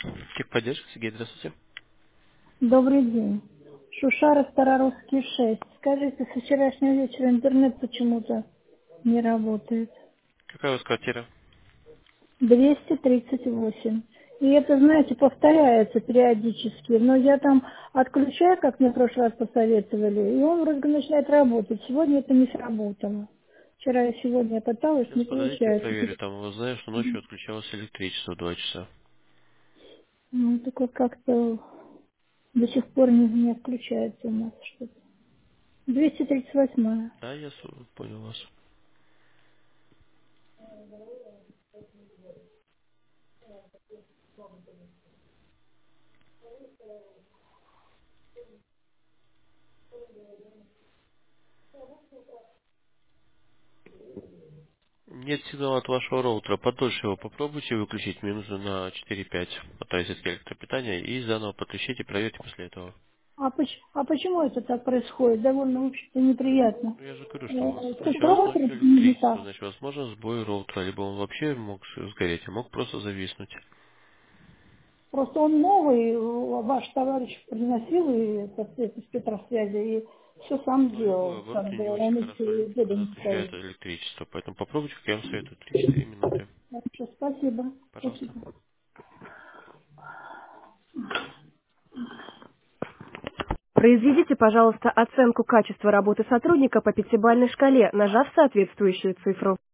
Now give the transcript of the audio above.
Техподдержка, Сергей, здравствуйте. Добрый день. Шушара, Старорусский 6. Скажите, с вчерашнего вечера интернет почему-то не работает. Какая у вас квартира? 238. И это, знаете, повторяется периодически. Но я там отключаю, как мне в прошлый раз посоветовали, и он вроде начинает работать. Сегодня это не сработало. Вчера и сегодня я пыталась, Сейчас, не подождите, я получается. проверю. Там, вы знаете, что ночью отключалось электричество 2 часа. Ну, только как-то до сих пор не включается у нас что-то. 238. Да, я понял вас. Нет сигнала от вашего роутера. Подольше его попробуйте выключить минуты на 4-5 от розетки электропитания и заново подключите, проверьте после этого. А почему это так происходит? Довольно, в общем-то, неприятно. Ну, я же говорю, что у вас С отключалось проводом ночью не электричество, так. значит, возможно, сбой роутера, либо он вообще мог сгореть, а мог просто зависнуть. Просто он новый, ваш товарищ приносил и со спецсвязи, и все сам Но любое делал. Как оборудование не бы очень он хорошо, и деда когда не отключает стоит. электричество. Поэтому попробуйте, как я вам советую, 3-4 минуты. Хорошо, спасибо. Пожалуйста. Спасибо. Произведите, пожалуйста, оценку качества работы сотрудника по пятибалльной шкале, нажав соответствующую цифру.